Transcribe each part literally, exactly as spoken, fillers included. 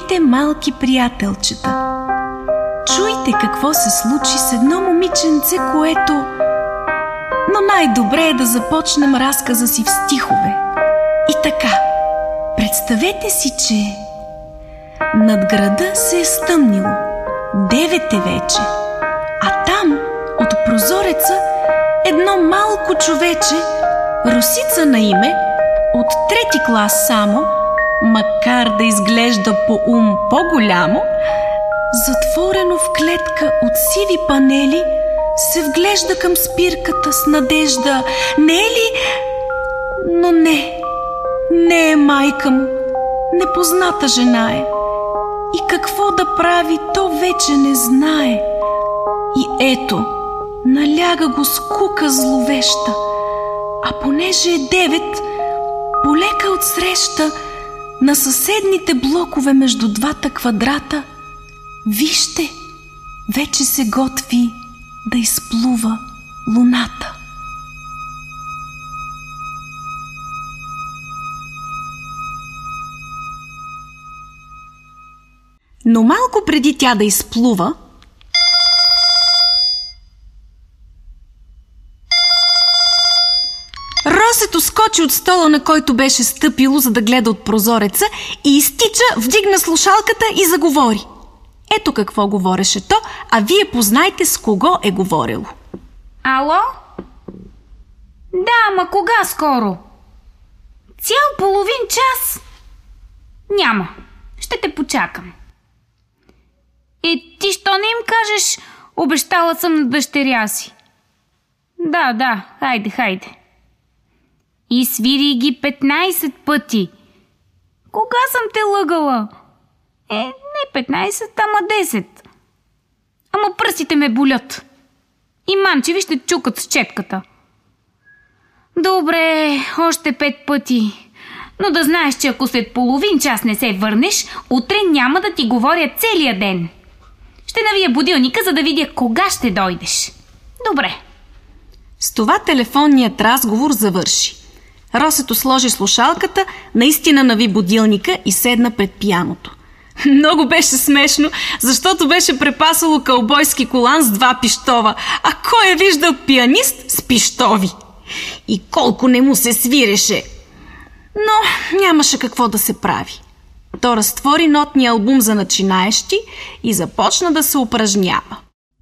Здравейте, малки приятелчета! Чуйте какво се случи с едно момиченце, което... Но най-добре е да започнем разказа си в стихове. И така, представете си, че над града се е стъмнило. Девет е вече. А там, от прозореца, едно малко човече, Росица на име, от трети клас само, макар да изглежда по ум по-голямо, затворено в клетка от сиви панели, се вглежда към спирката с надежда. Не е ли? Но не, не е майка му, непозната жена е. И какво да прави, то вече не знае. И ето, наляга го скука зловеща, а понеже е девет, полека отсреща на съседните блокове между двата квадрата, вижте, вече се готви да изплува луната. Но малко преди тя да изплува, Росето скочи от стола, на който беше стъпило, за да гледа от прозореца, и изтича, вдигна слушалката и заговори. Ето какво говореше то, а вие познайте с кого е говорило. Ало? Да, ама кога скоро? Цял половин час? Няма. Ще те почакам. И ти що не им кажеш, обещала съм на дъщеря си? Да, да, хайде, хайде. И свири ги петнайсет пъти. Кога съм те лъгала? Е, не петнайсет, ама десет. Ама пръстите ме болят. И манчеви ще чукат с чепката. Добре, още пет пъти. Но да знаеш, че ако след половин час не се върнеш, утре няма да ти говоря целия ден. Ще навия будилника, за да видя кога ще дойдеш. Добре. С това телефонният разговор завърши. Росето сложи слушалката, наистина нави будилника и седна пред пианото. Много беше смешно, защото беше препасало кълбойски колан с два пищова. А кой е виждал пианист с пищови? И колко не му се свиреше! Но нямаше какво да се прави. То разтвори нотния албум за начинаещи и започна да се упражнява.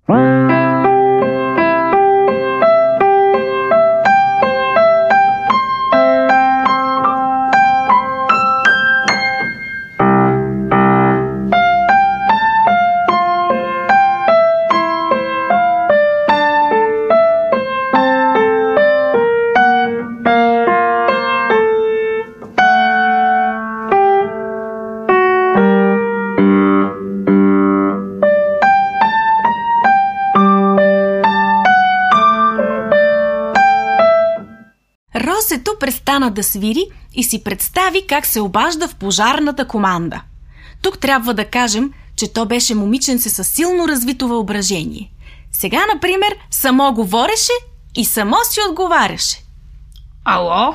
Росето престана да свири и си представи как се обажда в пожарната команда. Тук трябва да кажем, че то беше момиченце със силно развито въображение. Сега, например, само говореше и само си отговаряше. Ало?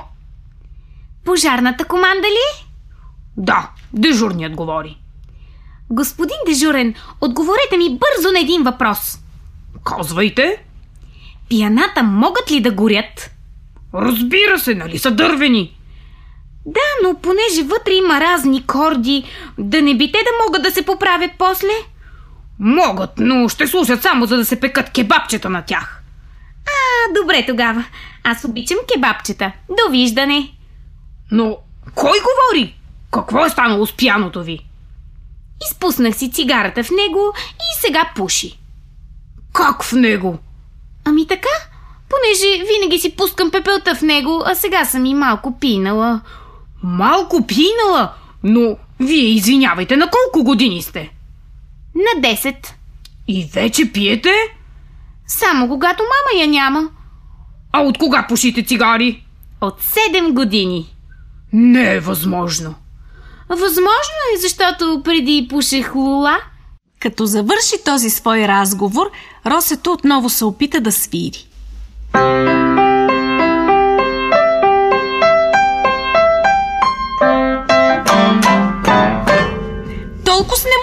Пожарната команда ли? Да, дежурният говори. Господин дежурен, отговорете ми бързо на един въпрос. Казвайте. Пианата могат ли да горят? Разбира се, нали са дървени? Да, но понеже вътре има разни корди, да не би те да могат да се поправят после? Могат, но ще служат само за да се пекат кебабчета на тях. А, добре тогава. Аз обичам кебабчета. Довиждане. Но кой говори? Какво е станало с пианото ви? Изпуснах си цигарата в него и сега пуши. Как в него? Ами така, понеже винаги си пускам пепелта в него, а сега съм и малко пинала. Малко пинала? Но вие, извинявайте, на колко години сте? На десет. И вече пиете? Само когато мама я няма. А от кога пушите цигари? От седем години. Не е възможно. Възможно е, защото преди пушех лула. Като завърши този свой разговор, Росето отново се опита да свири.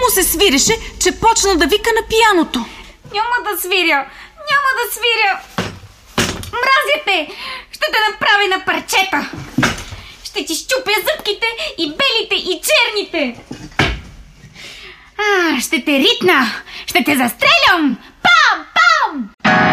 му се свиреше, че почна да вика на пианото. Няма да свиря! Няма да свиря! Мразя те! Ще те направя на парчета! Ще ти щупя зъбките и белите и черните! А, ще те ритна! Ще те застрелям! Пам! Пам!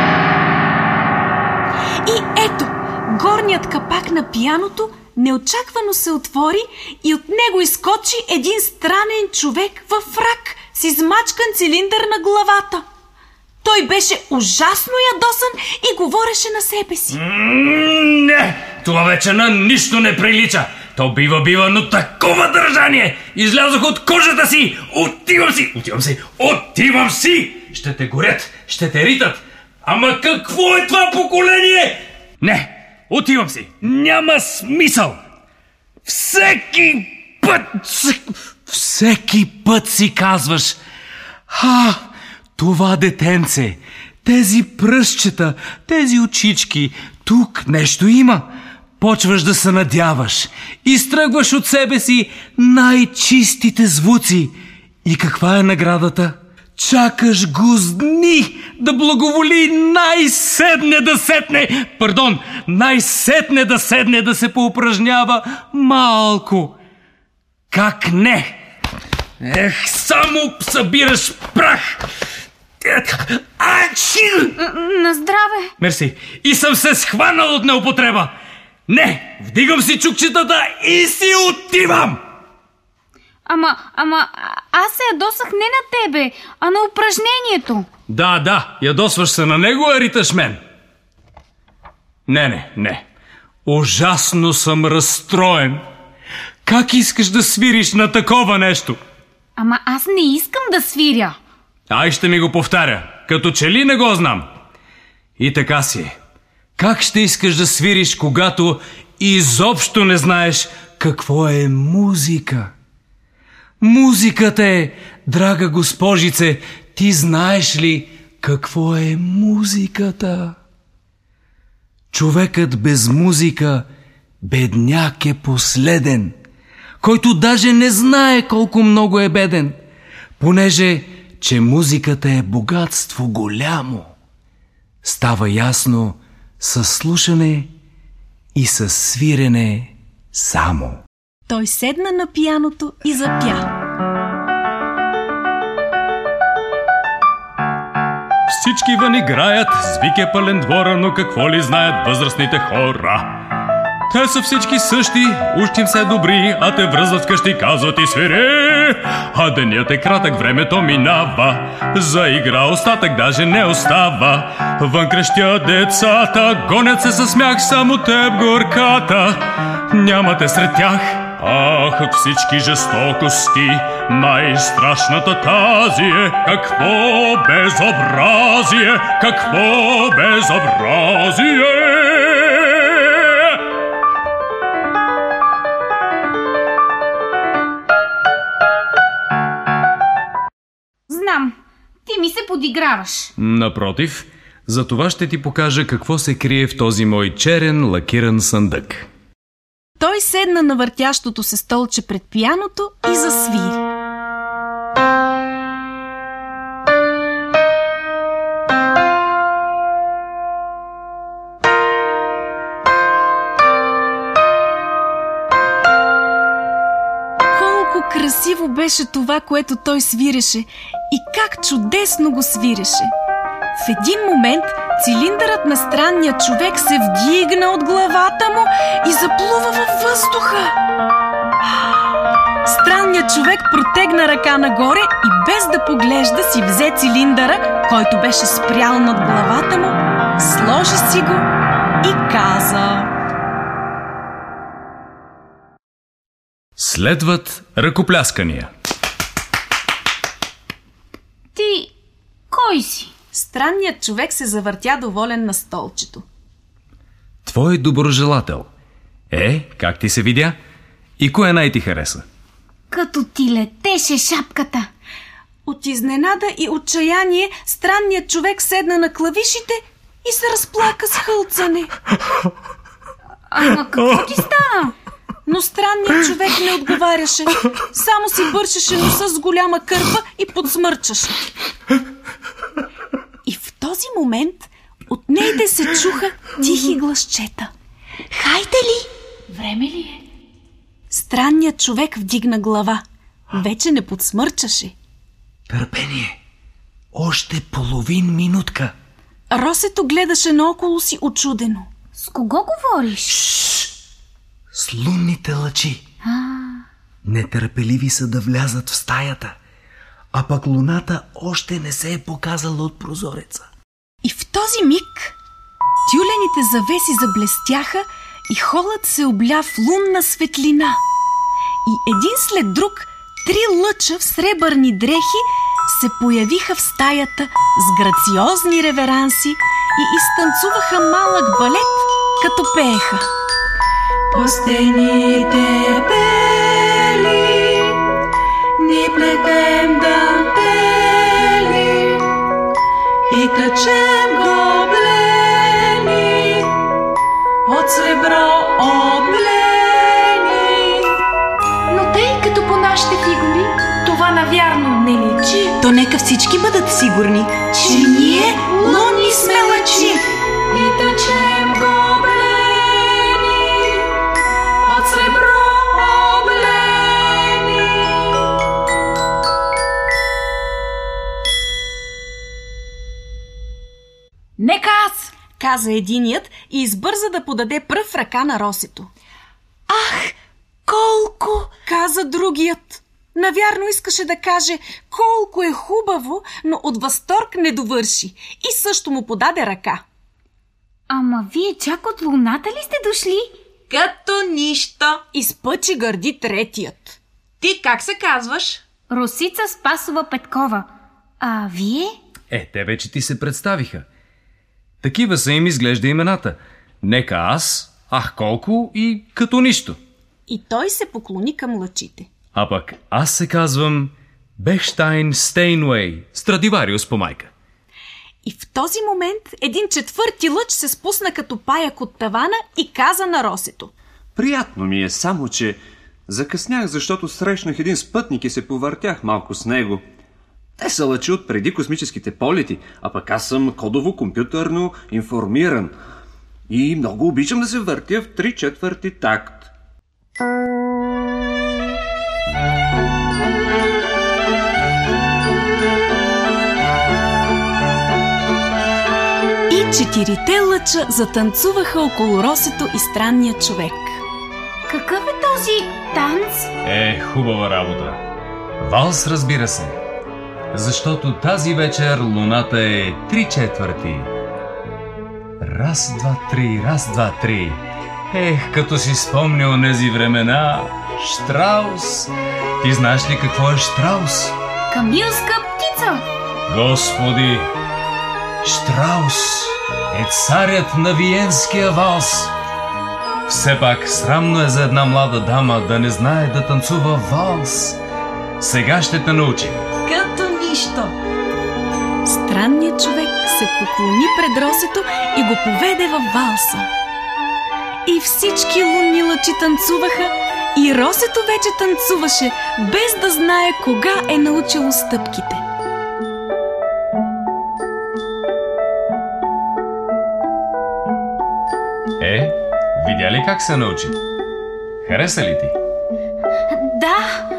И ето, горният капак на пианото неочаквано се отвори и от него изскочи един странен човек във фрак с измачкан цилиндър на главата. Той беше ужасно ядосан и говореше на себе си. М- не, това вече на нищо не прилича. То бива, бива, но такова държание! Излязох от кожата си! Отивам си! Отивам си! Отивам си! Ще те горят! Ще те ритат! Ама какво е това поколение? Не! Отивам си! Няма смисъл! Всеки път... Всеки път си казваш: а, това детенце, тези пръстчета, тези очички, тук нещо има. Почваш да се надяваш. Изтръгваш от себе си най-чистите звуци. И каква е наградата? Чакаш го с дни да благоволи най-седне да сетне, пардон, най-сетне да седне да се поупражнява малко. Как не? Ех, само събираш прах. Ачи! На здраве! Мерси. И съм се схванал от неупотреба. Не, вдигам си чукчетата и си отивам! Ама, ама, аз се ядосах не на тебе, а на упражнението. Да, да, ядосваш се на него, а риташ мен. Не, не, не. Ужасно съм разстроен. Как искаш да свириш на такова нещо? Ама аз не искам да свиря. Ай, ще ми го повтаря, като че ли не го знам. И така си е. Как ще искаш да свириш, когато изобщо не знаеш какво е музика? Музиката е, драга госпожице, ти знаеш ли какво е музиката? Човекът без музика, бедняк е последен, който даже не знае колко много е беден, понеже, че музиката е богатство голямо. Става ясно със слушане и със свирене само. Той седна на пианото и запя. Всички вън играят, звик е пълен двора, но какво ли знаят възрастните хора? Те са всички същи, учим се добри, а те връзват вкъщи, казват и свири. А денят е кратък, времето минава, за игра остатък даже не остава. Вън крещят децата, гонят се със смях, само теб горката. Нямате сред тях. Ах, от всички жестокости най-страшната тази е. Какво безобразие, какво безобразие! Знам, ти ми се подиграваш. Напротив, за това ще ти покажа какво се крие в този мой черен лакиран съндък. Той седна на въртящото се столче пред пианото и засвири. Колко красиво беше това, което той свиреше, и как чудесно го свиреше! В един момент цилиндърът на странния човек се вдигна от главата му и заплува във въздуха. Странният човек протегна ръка нагоре и без да поглежда си взе цилиндъра, който беше спрял над главата му, сложи си го и каза: Следват ръкопляскания. Ти кой си? Странният човек се завъртя доволен на столчето. Твой доброжелател. Е, как ти се видя? И кое най-ти хареса? Като ти летеше шапката. От изненада и отчаяние странният човек седна на клавишите и се разплака с хълцане. Ама какво ти стана? но странният човек не отговаряше. Само си бършеше носа с голяма кърпа и подсмърчаше. И в този момент от нейде се чуха тихи гласчета. Хайде ли? Време ли е? Странният човек вдигна глава. Вече не подсмърчаше. Търпение. Още половин минутка. Росето гледаше наоколо си учудено. С кого говориш? Шш! С лунните лъчи. А... Нетърпеливи са да влязат в стаята, а пък луната още не се е показала от прозореца. И в този миг тюлените завеси заблестяха и холът се обля в лунна светлина. И един след друг три лъча в сребърни дрехи се появиха в стаята с грациозни реверанси и изтанцуваха малък балет, като пееха. По стените бели ни плетем дантели и тъчем гоблени от сребро облени. Но тъй като по нашите фигури, това навярно не личи. То нека всички бъдат сигурни, че ние лунни сме лъчи и тъчем гоблени от сребро облени. Нека аз! Каза единият и избърза да подаде пръв ръка на Росето. Ах, колко! Каза другият. Навярно искаше да каже колко е хубаво, но от възторг не довърши и също му подаде ръка. Ама вие чак от луната ли сте дошли? Като нищо. Изпъчи гърди третият. Ти как се казваш? Росица Спасова Петкова. А вие? Е, те вече ти се представиха. Такива са им изглежда имената. Нека аз, ах колко и като нищо. И той се поклони към лъчите. А пък аз се казвам Бехштайн Стейнуей, Страдивариус по майка. И в този момент един четвърти лъч се спусна като паяк от тавана и каза на Росето. Приятно ми е, само че закъснях, защото срещнах един спътник и се повъртях малко с него. Те са лъчи от преди космическите полети, а пък аз съм кодово-компютърно информиран. И много обичам да се въртя в три четвърти такт. И четирите лъча затанцуваха около Росето и странния човек. Какъв е този танц? Е, хубава работа. Валс, разбира се. Защото тази вечер луната е три четвърти. Раз, два, три, раз, два, три. Ех, като си спомня онези времена. Штраус. Ти знаеш ли какво е Штраус? Камилска птица. Господи! Штраус е царят на виенския валс. Все пак срамно е за една млада дама да не знае да танцува валс. Сега ще те научи. Като нищо. Странният човек се поклони пред Росето и го поведе във валса. И всички лунни лъчи танцуваха, и Росето вече танцуваше, без да знае кога е научило стъпките. Е, видя ли как се научи? Хареса ли ти? Да.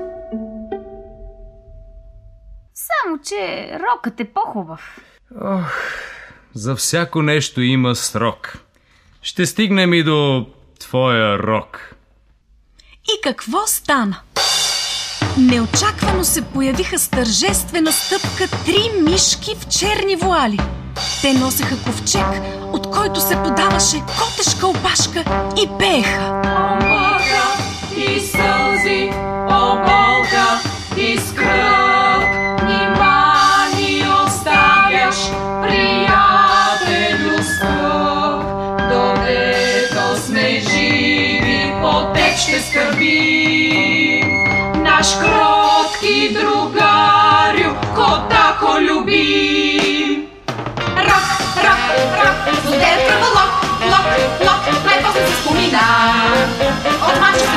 Само, че рокът е по-хубав. Ох, за всяко нещо има срок. Ще стигнем и до твоя рок. И какво стана? Неочаквано се появиха с тържествена стъпка три мишки в черни вуали. Те носеха ковчег, от който се подаваше котешка опашка и пееха. Омбака и сълзи, оболка и скръб, нима ни оставяш, приятелю скъп, додето сме живи, по теб ще скърби. Наш кротки другарю, котако любим. Рок, рок, рок, злодеят кръволок, лок, лок, най-после се спомина. От мачка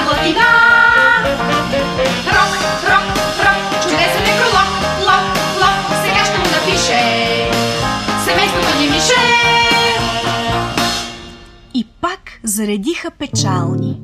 заредиха печални.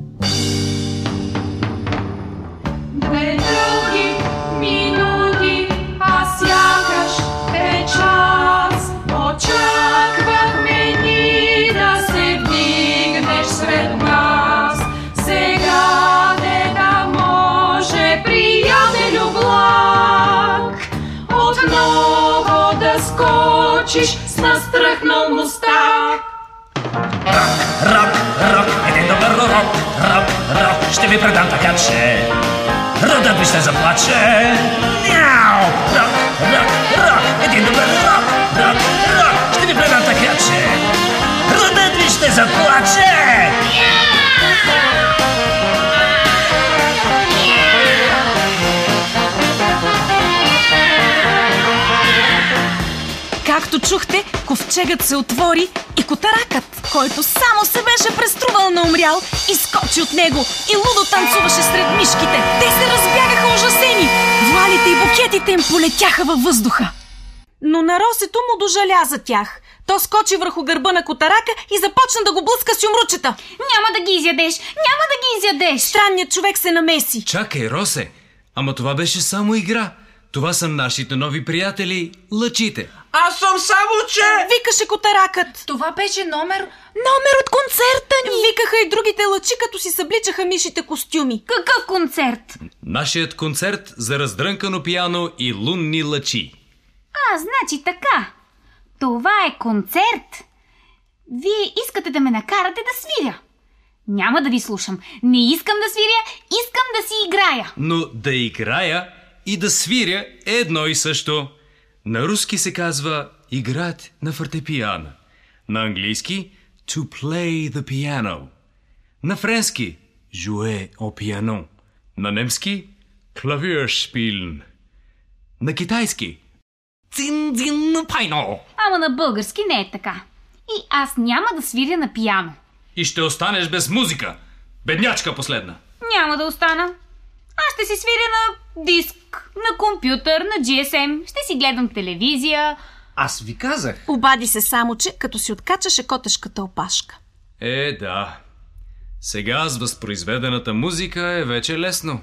Две дълги минути, а сякаш е час. Очаквахме ни да се вдигнеш сред нас. Сега не да може, приятелю благ, отново да скочиш с настръхнал мустак. Рок, рок, един добър рок, рок, рок, ще ви предам така, че родът ви ще заплаче. Мяу! Рок, рок, рок, един добър рок, рок, рок, ще ви предам така, че родът ви ще заплаче. Както чухте, ковчегът се отвори и котаракът, който само се беше преструвал на умрял, изскочи от него и лудо танцуваше сред мишките. Те се разбягаха ужасени. Вуалите и букетите им полетяха във въздуха. Но на Росето му дожаля за тях. То скочи върху гърба на котарака и започна да го блъска с юмручета. Няма да ги изядеш! Няма да ги изядеш! Странният човек се намеси. Чакай, Росе, ама това беше само игра. Това са нашите нови приятели, лъчите. Аз съм само, че... Викаше котаракът. Това беше номер... Номер от концерта ни! Викаха и другите лъчи, като си събличаха мишите костюми. Какъв концерт? Нашият концерт за раздрънкано пиано и лунни лъчи. А, значи така. Това е концерт. Вие искате да ме накарате да свиря. Няма да ви слушам. Не искам да свиря, искам да си играя. Но да играя и да свиря е едно и също. На руски се казва играть на фортепиано. На английски to play the piano. На френски jouer au piano. На немски klavier spielen. На китайски цин цин пайно. Ама на български не е така. И аз няма да свиря на пиано. И ще останеш без музика. Беднячка последна. Няма да остана. Аз ще си свиря на диск, на компютър, на джи ес ем. Ще си гледам телевизия. Аз ви казах. Обади се само, че като си откачаше котешката опашка. Е, да. Сега с възпроизведената музика е вече лесно.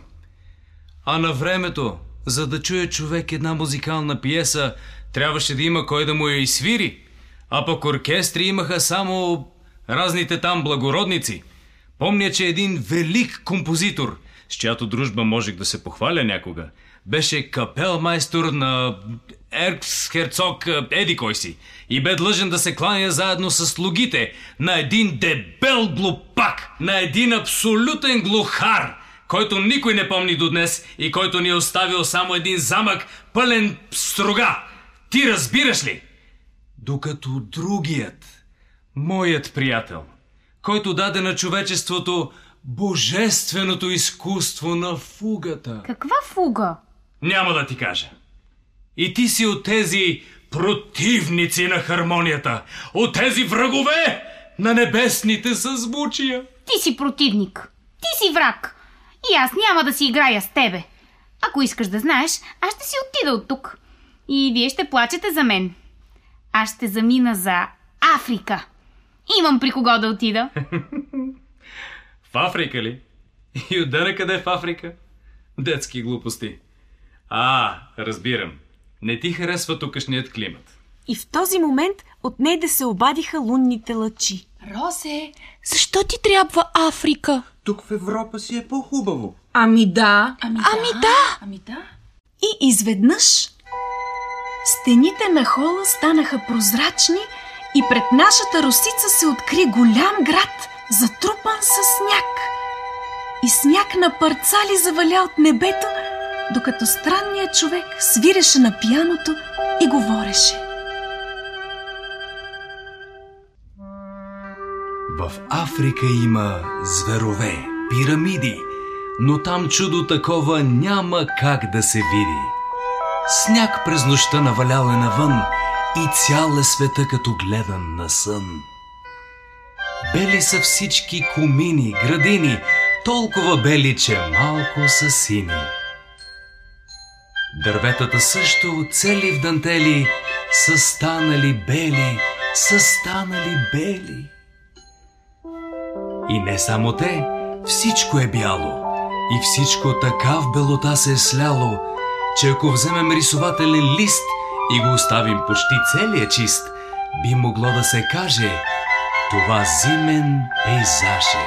А на времето, за да чуе човек една музикална пиеса, трябваше да има кой да му я изсвири. А пък оркестри имаха само разните там благородници. Помня, че един велик композитор, с чиято дружба можех да се похваля някога, беше капелмайстор на ерцхерцог еди кой си и бе длъжен да се кланя заедно с слугите на един дебел глупак, на един абсолютен глухар, който никой не помни до днес и който ни е оставил само един замък пълен струга. Ти разбираш ли? Докато другият, моят приятел, който даде на човечеството божественото изкуство на фугата. Каква фуга? Няма да ти кажа. И ти си от тези противници на хармонията, от тези врагове на небесните съзвучия. Ти си противник. Ти си враг. И аз няма да си играя с тебе. Ако искаш да знаеш, аз ще си отида от тук. И вие ще плачете за мен. Аз ще замина за Африка. Имам при кого да отида. В Африка ли? И отде къде в Африка? Детски глупости. А, разбирам. Не ти харесва тукашният климат. И в този момент от нейде се обадиха лунните лъчи. Росе, защо ти трябва Африка? Тук в Европа си е по-хубаво. Ами да. Ами да. Ами да. Ами да. И изведнъж стените на хола станаха прозрачни и пред нашата Росица се откри голям град, затрупан със сняг. И сняг на парцали заваля от небето, докато странният човек свиреше на пианото и говореше. В Африка има зверове, пирамиди, но там чудо такова няма как да се види. Сняг през нощта навалял е навън и цял е света като гледан на сън. Бели са всички комини, градини, толкова бели, че малко са сини. Дърветата също, цели в дантели, са станали бели, са станали бели. И не само те, всичко е бяло. И всичко така в белота се е сляло, че ако вземем рисователен лист и го оставим почти целия чист, би могло да се каже: това зимен пейзаж е.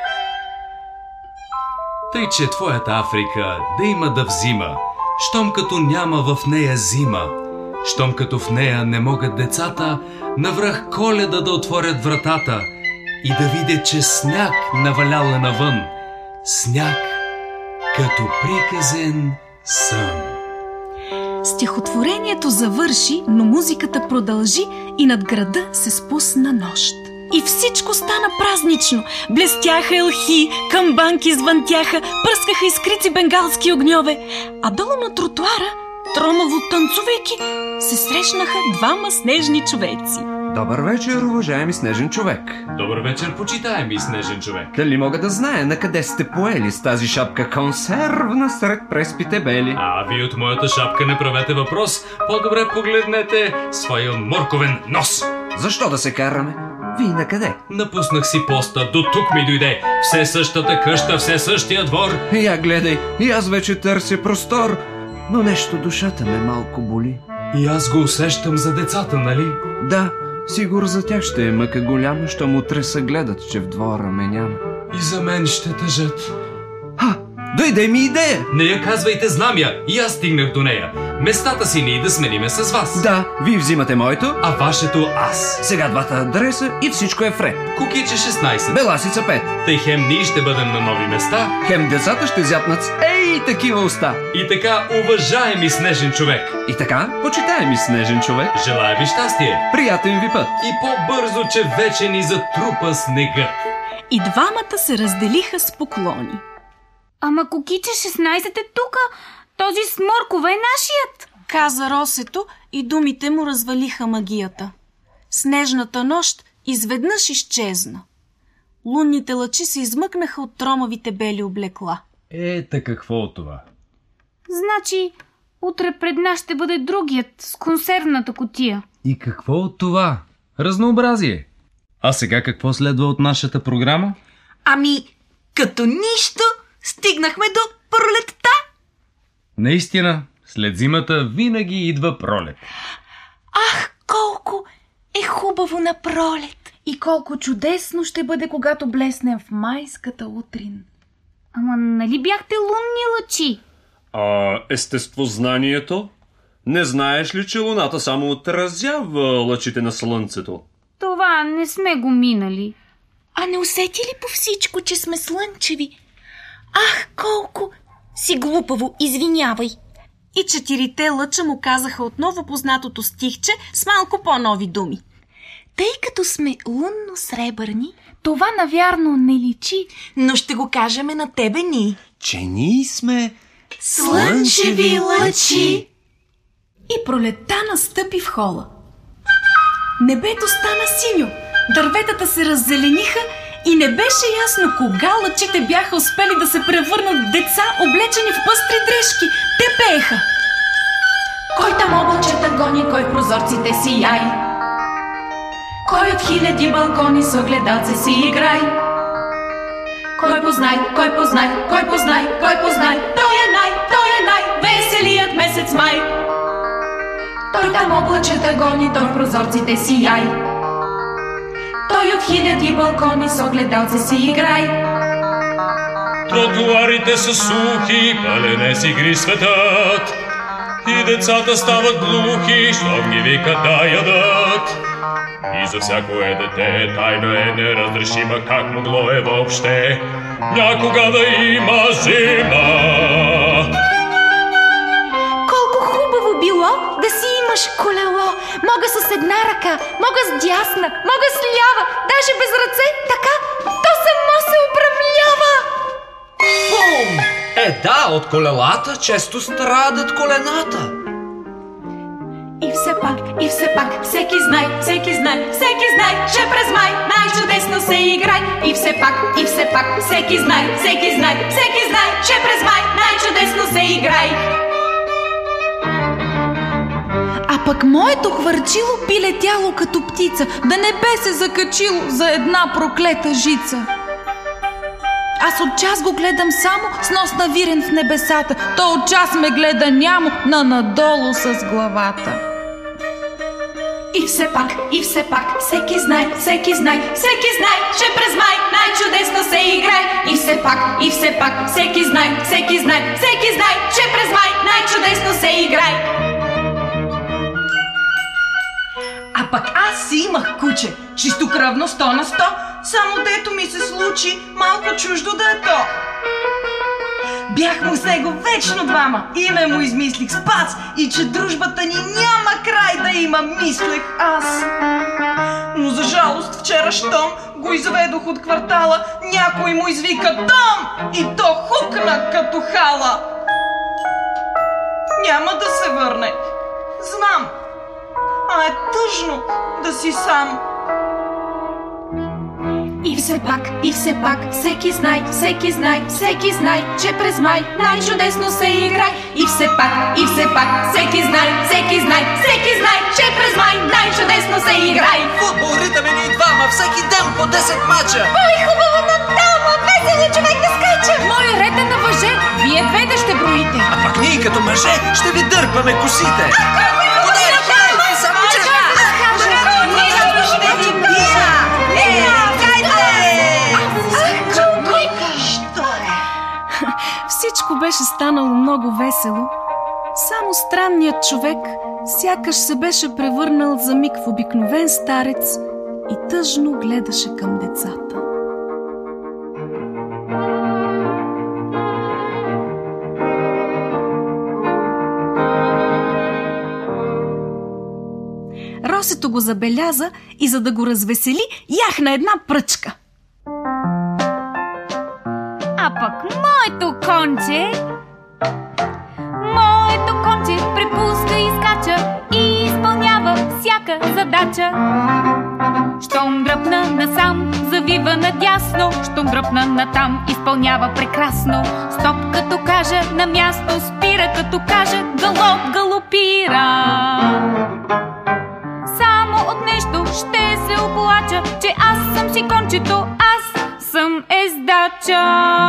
Тъй, че твоята Африка да има да взима, щом като няма в нея зима, щом като в нея не могат децата навръх Коледа да отворят вратата и да видят, че сняг навалял е навън, сняг като приказен сън. Стихотворението завърши, но музиката продължи и над града се спусна нощ. И всичко стана празнично. Блестяха елхи, камбанки звънтяха, пръскаха искрици бенгалски огньове. А долу на тротуара, тромаво танцувайки, се срещнаха двама снежни човеци. Добър вечер, уважаеми снежен човек. Добър вечер, почитаеми снежен човек. Дали мога да знае на къде сте поели с тази шапка консервна сред преспите бели? А вие от моята шапка не правете въпрос. По-добре погледнете своя морковен нос. Защо да се караме? Вие на къде? Напуснах си поста, до тук ми дойде. Все същата къща, все същия двор. Я гледай, и аз вече търся простор, но нещо душата ме малко боли. И аз го усещам за децата, нали? Да, сигур за тях ще е мъка голяма, щом утре се гледат, че в двора ме няма. И за мен ще тъжат. Ха, дойде ми идея! Не я казвайте, знам я, и аз стигнах до нея. Местата си ние да смениме с вас. Да, вие взимате моето, а вашето аз. Сега двата адреса и всичко е вред. Кукиче шестнайсет. Беласица пет. Тъй хем ние ще бъдем на нови места, хем децата ще зяпнат с ей такива уста. И така, уважаеми снежен човек. И така, почитаеми снежен човек. Желая ви щастие. Приятен ви път. И по-бързо, че вече ни затрупа снегът. И двамата се разделиха с поклони. Ама Кукиче шестнайсет е тука. Този с моркова е нашият, каза Росето и думите му развалиха магията. Снежната нощ изведнъж изчезна. Лунните лъчи се измъкнаха от тромавите бели облекла. Ета какво от това? Значи, утре пред нас ще бъде другият с консервната кутия. И какво от това? Разнообразие. А сега какво следва от нашата програма? Ами, като нищо, стигнахме до пролетта. Наистина, след зимата винаги идва пролет. Ах, колко е хубаво на пролет! И колко чудесно ще бъде, когато блеснем в майската утрин. Ама нали бяхте лунни лъчи? А естествознанието? Не знаеш ли, че луната само отразява лъчите на слънцето? Това не сме го минали. А не усети ли по всичко, че сме слънчеви? Ах, колко си глупаво, извинявай. И четирите лъча му казаха отново познатото стихче с малко по-нови думи. Тъй като сме лунно-сребърни, това навярно не личи, но ще го кажем на тебе ни. Че ние сме слънчеви лъчи. И пролетта настъпи в хола. Небето стана синьо, дърветата се раззелениха и не беше ясно кога лъчите бяха успели да се превърнат в деца, облечени в пъстри дрежки. Те пееха. Кой там облачета гони, кой в прозорците си яй? Кой от хиляди балкони с огледалце си играй? Кой познай, кой познай, кой познай, кой познай? Той е най, той е най-веселият месец май. Той там облачета гони, той в прозорците си яй. Той от хиляди балкони с огледалце си играй. Тротуарите са сухи, палене си гри светът. И децата стават глухи, щом ги викат да ядат. И за всяко е дете тайна е неразрешима, как могло е въобще някога да има зима. Колко хубаво било да си имаш колело. Мога с една ръка, мога с дясна, мога с лява, даже без ръце, така то само се управлява. Бум! Е, да, от колелата често страдат колената. И все пак, и все пак, всеки знай, всеки знай, всеки знай, че през май най-чудесно се играй. И все пак, и все пак, всеки знай, всеки знай, всеки знай, че през май най-чудесно се играй. А пък моето хвърчило би летяло като птица, да не бе се закачило за една проклета жица. Аз от час го гледам само с нос навирен в небесата. То от час ме гледа нямо на надолу с главата. И все пак, и все пак, всеки знай, всеки знай, всеки знай, че през май най-чудесно се играй. И все пак, и все пак, всеки знай, всеки знай, всеки знай, че през май най-чудесно се играй. А пък аз си имах куче, чистокръвно сто на сто, само дето ми се случи малко чуждо да е то. Бях му с него вечно двама, име му измислих Спас, и че дружбата ни няма край да има, мислех аз. Но за жалост вчера щом го изведох от квартала, някой му извика Том и то хукна като хала. Няма да се върне, знам, а е тъжно да си сам. И все пак, и все пак, всеки знай, всеки знай, всеки знай, че през май най-чудесно се играй. И все пак, и все пак, всеки знай, всеки знай, всеки знай, че през май най-чудесно се играй. Футбол ритъм ни двама, всеки ден по десет мача. Ой, хубаво на дама, весело човек да скача. Мой ред е на въже, вие двете ще броите. А пак ние като мъже ще ви дърпаме косите. Всичко беше станало много весело. Само странният човек сякаш се беше превърнал за миг в обикновен старец и тъжно гледаше към децата. Росето го забеляза и за да го развесели, яхна една пръчка. А пък моето конче, моето конче препуска и скача и изпълнява всяка задача. Щом дръпна насам, завива надясно, щом дръпна натам, изпълнява прекрасно. Стоп като кажа, на място спира, като кажа галоп, галопира. Само от нещо ще се оплача, че аз съм си кончето, аз съм ездача.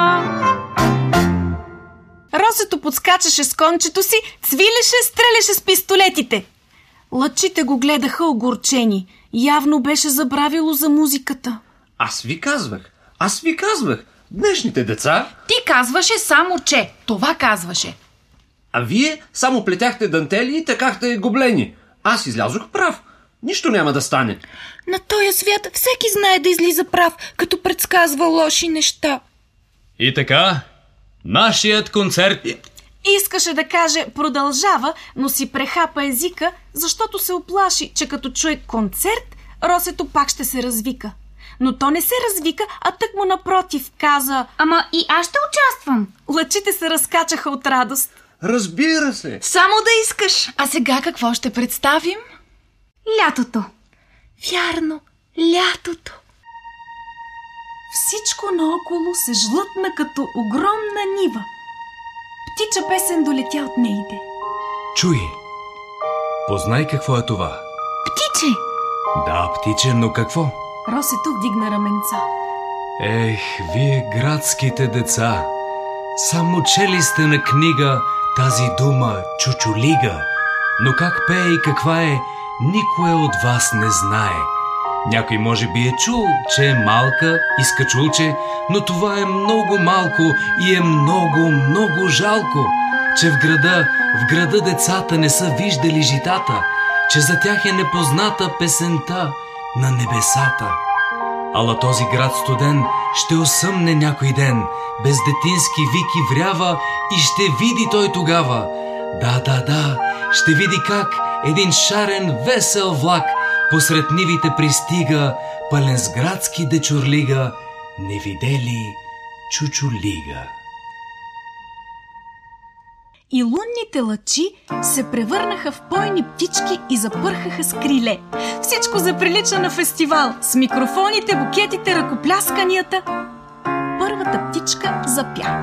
Росето подскачаше с кончето си, цвилеше, стреляше с пистолетите. Лъчите го гледаха огорчени. Явно беше забравило за музиката. Аз ви казвах, аз ви казвах, днешните деца... Ти казваше само че, това казваше. А вие само плетяхте дантели и такахте гоблени. Аз излязох прав. Нищо няма да стане. На този свят всеки знае да излиза прав, като предсказва лоши неща. И така, нашият концерт... Искаше да каже продължава, но си прехапа езика, защото се оплаши, че като чуе концерт, Росето пак ще се развика. Но то не се развика, а тък му напротив каза: Ама и аз ще участвам. Лъчите се разкачаха от радост. Разбира се. Само да искаш. А сега какво ще представим? Лятото. Вярно, лятото. Всичко наоколо се жлътна като огромна нива. Птича песен долетя от неите. Чуй, познай какво е това. Птиче! Да, птиче, но какво? Росето вдигна раменца. Ех, вие градските деца, само чели сте на книга тази дума чучулига, но как пее и каква е, никое от вас не знае. Някой може би е чул, че е малка и скачулче, но това е много малко и е много, много жалко, че в града, в града децата не са виждали житата, че за тях е непозната песента на небесата. Ала този град студен ще осъмне някой ден, без детински вики врява и ще види той тогава. Да, да, да, ще види как един шарен весел влак посред нивите пристига, пълен с градски дечурлига, не видели чучулига. И лунните лъчи се превърнаха в бойни птички и запърхаха с криле. Всичко заприлича на фестивал, с микрофоните, букетите, ръкоплясканията. Първата птичка запя.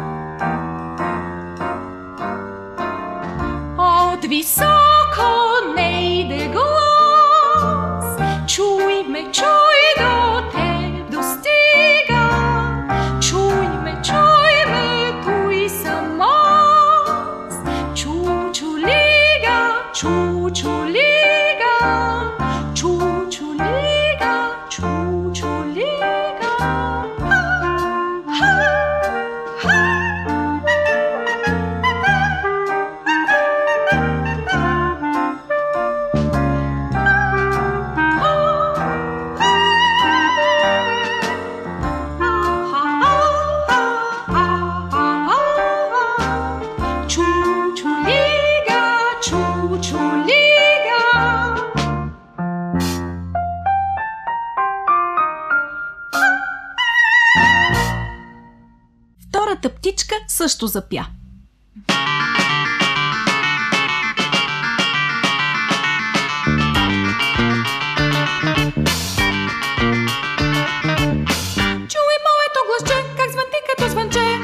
От високо нейде глас, чуй ме, чуй, до те достига. Чуй ме, чуй, третата птичка също запя. Чуй моето гласче, как звънти като звънче.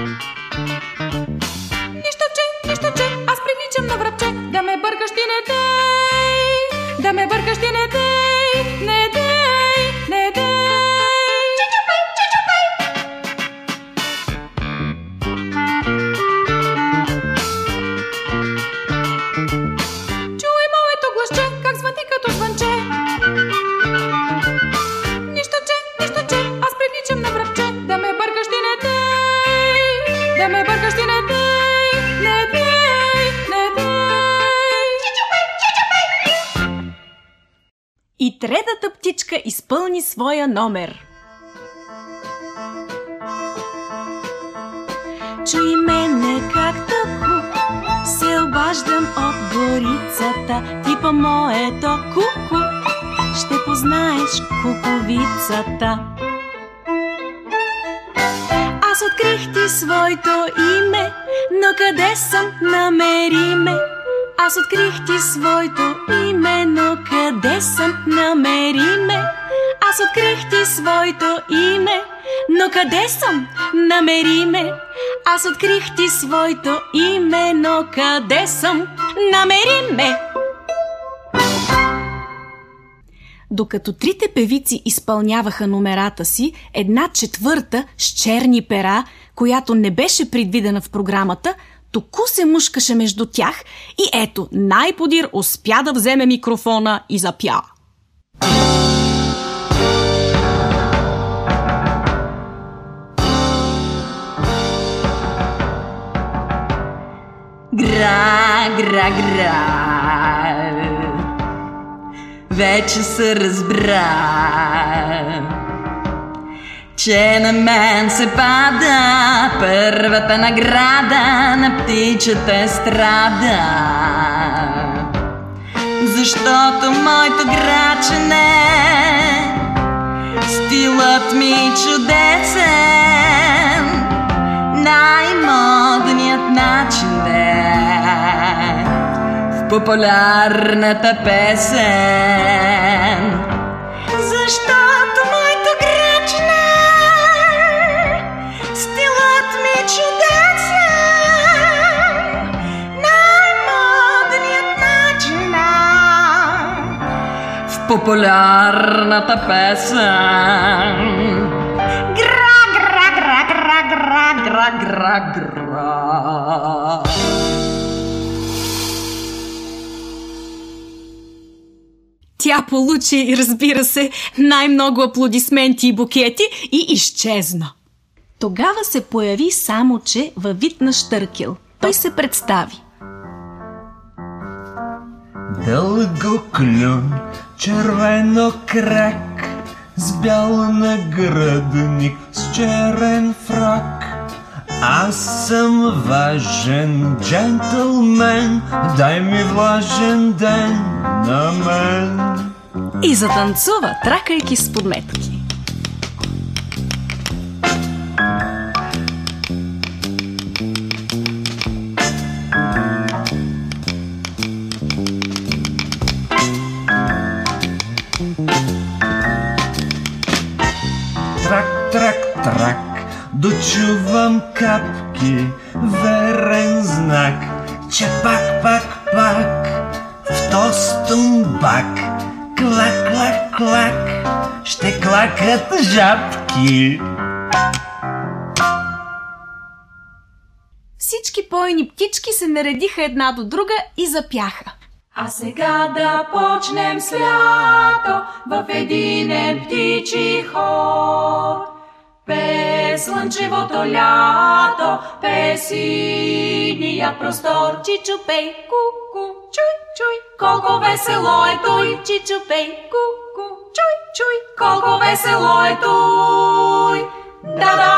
Нищоче, нищоче, аз приличам на врабче. Да ме бъркаш ти не дей, да ме бъркаш ти не дей, не дей, не дей. Чичупей, чичупей. Чуй моето гласче, как звънти като звънче. Нищоче, нищоче, аз приличам на врабче. Да ме бъркаш ти не дей, да ме бъркаш ти не дей, не дей, не дей. Чичупей, чичупей. И третата птичка изпълни своя номер. Чуй мене как току се обаждам от горицата. Ти по моето куку ще познаеш куковицата. Аз открих ти своето име, но къде съм, намери ме. Аз открих ти своето име, но къде съм, намери ме. Аз открих ти своето име, но къде съм, намери ме. Аз открих ти своето име, но къде съм, намери ме. Докато трите певици изпълняваха номерата си, една четвърта с черни пера, която не беше предвидена в програмата, току се мушкаше между тях и ето, най-подир успя да вземе микрофона и запя. Гра, гра, гра. Вече се разбра, че на мен се пада първата награда на птичата естрада. Защото моето грачене, стилът ми чудесен, най-модният начин е в популярната песен. Защото моето грачене, стилът ми чудесен, най-модният начин е в популярната песен. Гра, гра, гра, гра, гра, гра, гра, гра. Тя получи, разбира се, най-много аплодисменти и букети и изчезна. Тогава се появи Самоче във вид на щъркел. Той се представи. Дългоклюн, червено крак, с бял нагръдник, с черен фрак. Аз съм важен джентълмен, дай ми влажен ден на мен. И затанцува, тракайки с подметки. Трак, трак, трак, дочувам капки, верен знак, че пак, пак, пак, в тостумбак, клак, клак, клак, ще клакат жабки. Всички пойни птички се наредиха една до друга и запяха. А сега да почнем с лято в единен птичи хор. Пе слънчевото лято, пе синия простор. Чичупей, ку-ку, чуй-чуй, Колко весело е той, чичупей, ку-ку, чуй-чуй, колко весело е той. Да-да!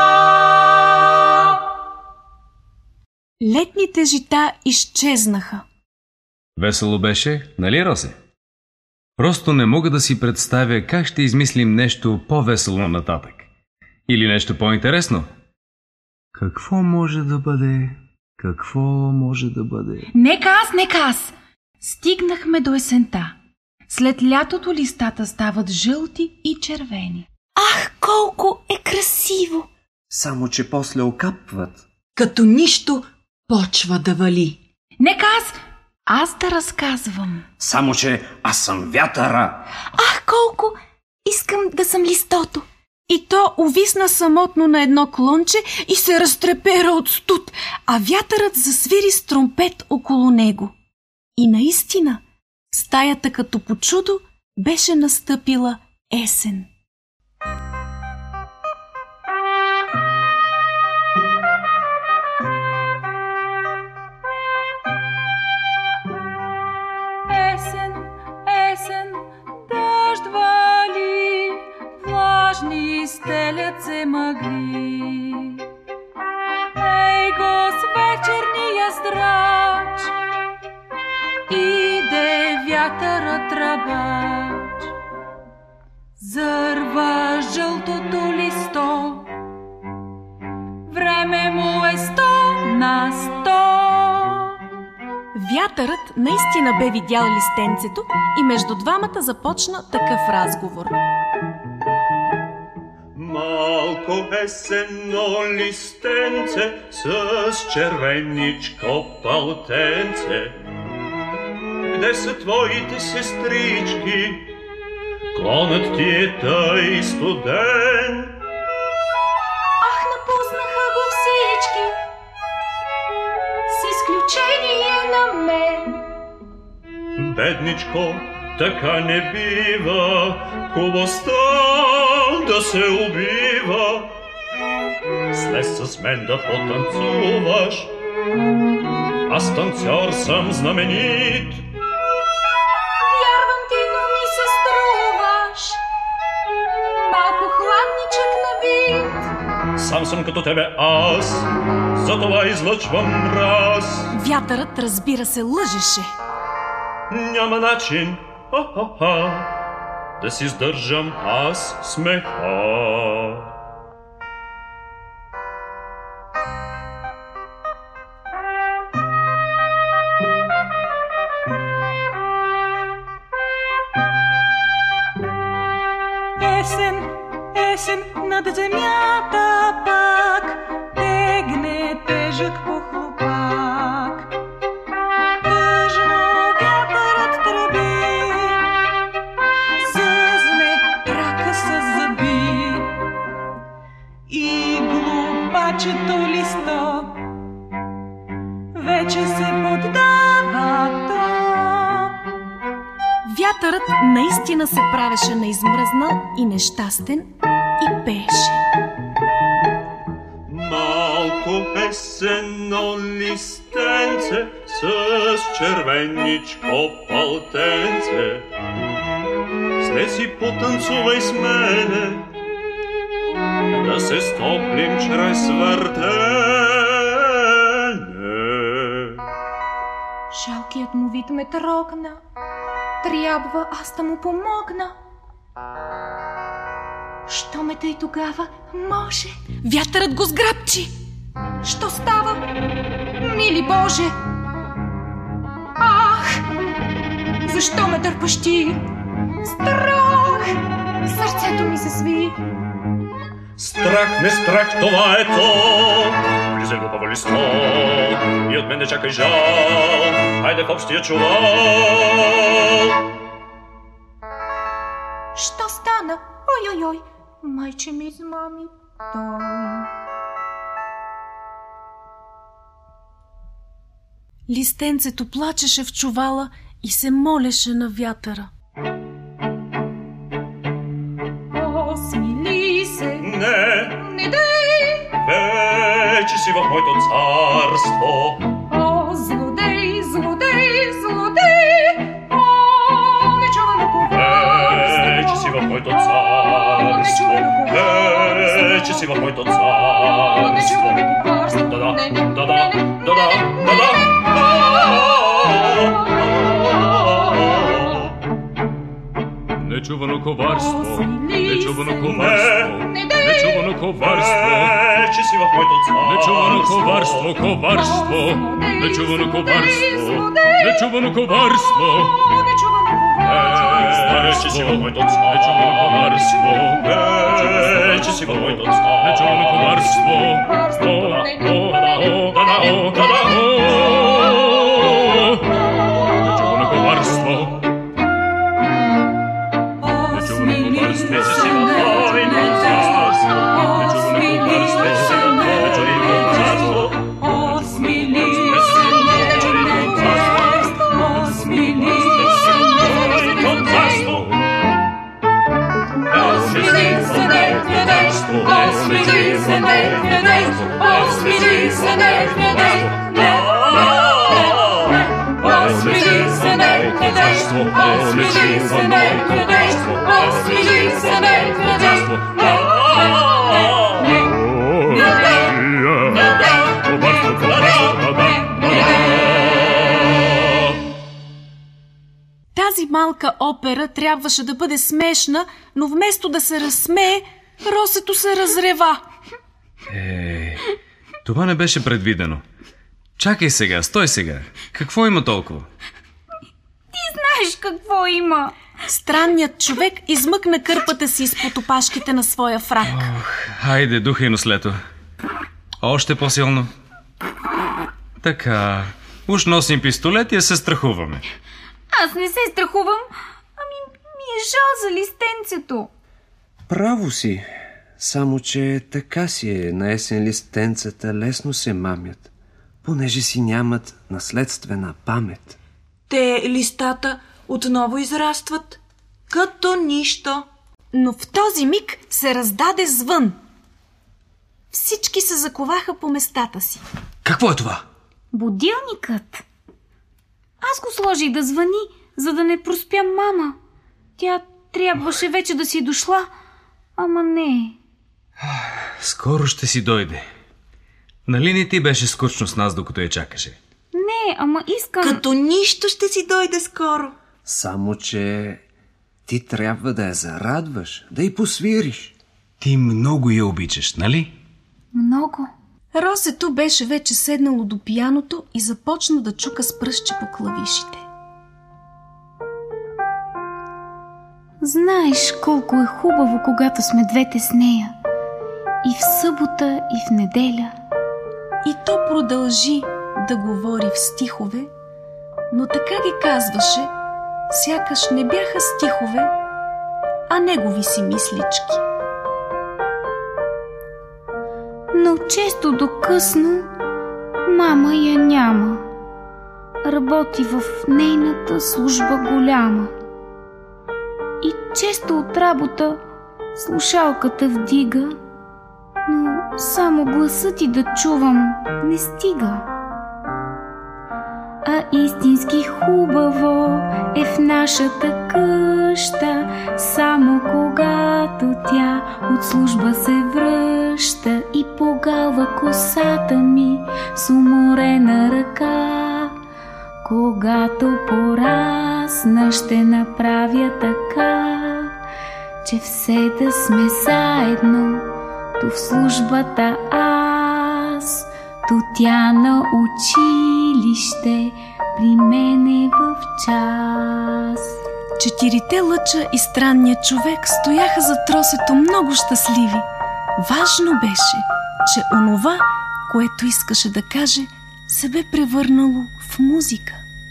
Летните жита изчезнаха. Весело беше, нали, Росе? Просто не мога да си представя как ще измислим нещо по-весело нататък. Или нещо по-интересно. Какво може да бъде? Какво може да бъде? Нека аз, нека аз! Стигнахме до есента. След лятото листата стават жълти и червени. Ах, колко е красиво! Само че после окапват. Като нищо почва да вали. Нека аз, аз да разказвам. Само че аз съм вятъра. Ах, колко искам да съм листото. И то увисна самотно на едно клонче и се разтрепера от студ, а вятърът засвири с тромпет около него. И наистина, в стаята като по чудо беше настъпила есен. Есен, есен, дъжд вали, влажни стелят се мъгли. Ей го с вечерния здрач, иде вятърът тръбач. Зърва жълтото листо, време му е сто на сто. Вятърът наистина бе видял листенцето и между двамата започна такъв разговор. Малко есенно листенце с червеничко палтенце. Къде са твоите сестрички? Клонът ти е тъй студен. Ах, напуснаха го всички, с изключение на мен. Бедничко, така не бива, хубостта да се убива. Слез с мен да потанцуваш, аз танцор съм знаменит. Вярвам ти, но ми се струваш малко хладничък на вид. Сам съм като тебе аз, затова излъчвам мраз. Вятърът, разбира се, лъжеше. Няма начин, ха-ха-ха, да си сдържам аз смеха. Есен, есен над земята пак тегне тежък похлупак. Тъжно вятърът тръби, съзне трака със зъби. И глупачето листо вече се поддава то. Вятърът наистина се правеше на измръзнал и нещастен и пееше. Малко есенно листенце с червеничко палтенце. Слез и потанцувай с мене, да се стоплим чрез въртене. Жалкият му вид ме трогна, трябва аз да му помогна. Що ме тъй тогава може? Вятърът го сграбчи. Що става? Мили Боже! Ах! Защо ме дърпаш ти? Страх! Сърцето ми се сви. Страх, не страх, това е то. Влизай глупаво листо и от мен не чакай жал. Хайде в общия чувал. Що стана? Ой-ой-ой! Майче ми измами той. Листенцето плачеше в чувала и се молеше на вятъра. О, смили се! Не, Не дей! вече си в моето царство. О, злодей, злодей, злодей! О, нечувано коварство! Вече си в моето царство. Вече си в моето царство. Да-да, да-да, да-да, да-да. Нечувано Нечувано коварство, нечувано коварство, нечувано коварство. Че си в моето царство. Нечувано коварство, коварство, нечувано коварство, нечувано коварство. Че си в моето царство. Нечувано коварство, Че си в моето царство. нечувано коварство. О, о, о, да-да, о, да-да, о. Нечувано коварство. Тази малка опера трябваше да бъде смешна, но вместо да се разсмее, Росето се разрева. Е, това не беше предвидено. Чакай сега, стой сега. Какво има толкова? Ти знаеш какво има. Странният човек измъкна кърпата си изпод опашките на своя фрак. Ох, хайде, духай нослето. Още по-силно. Така, уж носим пистолет и я се страхуваме. Аз не се страхувам, ами ми е жал за листенцето. Право си, само че така си е. На есен листенцата лесно се мамят, понеже си нямат наследствена памет. Те листата отново израстват, като нищо. Но в този миг се раздаде звън. Всички се заковаха по местата си. Какво е това? Будилникът. Аз го сложих да звъни, за да не проспя мама. Тя трябваше вече да си дошла, ама не. Скоро ще си дойде. Нали не ти беше скучно с нас, докато я чакаше? Не, ама искам... Като нищо ще си дойде скоро. Само че ти трябва да я зарадваш, да й посвириш. Ти много я обичаш, нали? Много. Росето беше вече седнало до пианото и започна да чука с пръстче по клавишите. Знаеш колко е хубаво, когато сме двете с нея. И в събота, и в неделя. И то продължи да говори в стихове, но така ги казваше, сякаш не бяха стихове, а негови си мислички. Но често до късно мама я няма. Работи в нейната служба голяма. И често от работа слушалката вдига, но само гласът ти да чувам не стига. А истински хубаво е в нашата къща, само когато тя от служба се връща и погалва косата ми с уморена ръка. Когато порасна, ще направя така, че все да сме заедно, то в службата аз, то тя на училище, при мене в час. Четирите лъча и странният човек стояха зад Росето много щастливи. Важно беше, че онова, което искаше да каже, се бе превърнало в музика.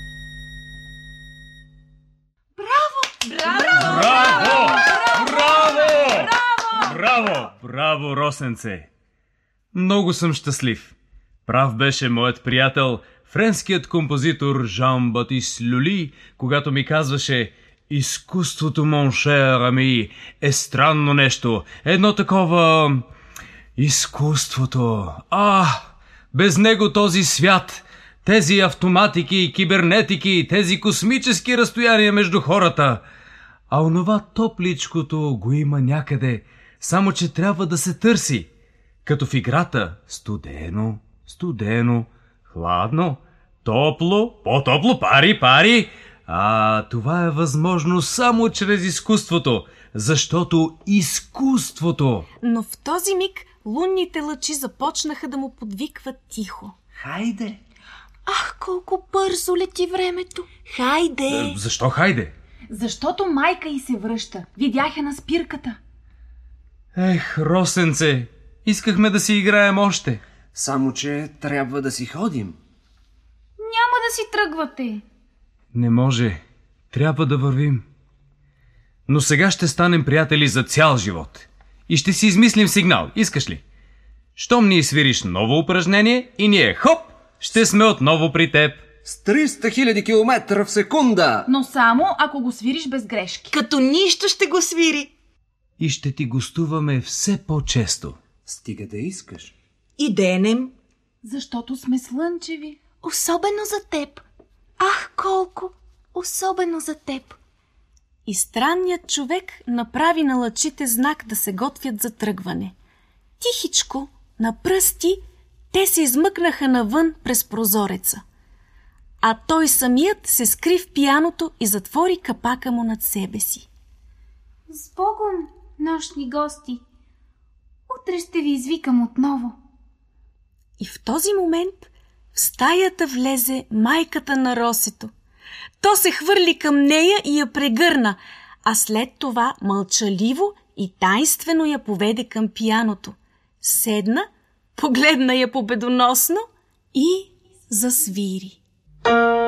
Браво! Браво! Браво! Браво! Браво, Росенце! Много съм щастлив. Прав беше моят приятел, френският композитор Жан-Батист Люли, когато ми казваше: изкуството, мон шер ами, е странно нещо. Едно такова... изкуството. А, без него този свят, тези автоматики, кибернетики, тези космически разстояния между хората. А онова топличкото го има някъде, само че трябва да се търси. Като в играта студено, студено, хладно, топло, по-топло, пари, пари, А това е възможно само чрез изкуството, защото изкуството... Но в този миг лунните лъчи започнаха да му подвикват тихо. Хайде! Ах, колко бързо лети времето! Хайде! Е, защо хайде? Защото майка й се връща. Видях я на спирката. Ех, Росенце, искахме да си играем още. Само, че трябва да си ходим. Няма да си тръгвате. Не може. Трябва да вървим. Но сега ще станем приятели за цял живот. И ще си измислим сигнал. Искаш ли? Щом ни свириш ново упражнение и ние, хоп, ще сме отново при теб. С триста хиляди километра в секунда! Но само ако го свириш без грешки. Като нищо ще го свири. И ще ти гостуваме все по-често. Стига да искаш. И денем. Защото сме слънчеви. Особено за теб. Ах, колко! Особено за теб. И странният човек направи на лъчите знак да се готвят за тръгване. Тихичко, на пръсти, те се измъкнаха навън през прозореца. А той самият се скри в пианото и затвори капака му над себе си. С Богом, нощни гости. Утре ще ви извикам отново. И в този момент в стаята влезе майката на Росето. То се хвърли към нея и я прегърна, а след това мълчаливо и тайнствено я поведе към пианото. Седна, погледна я победоносно и засвири.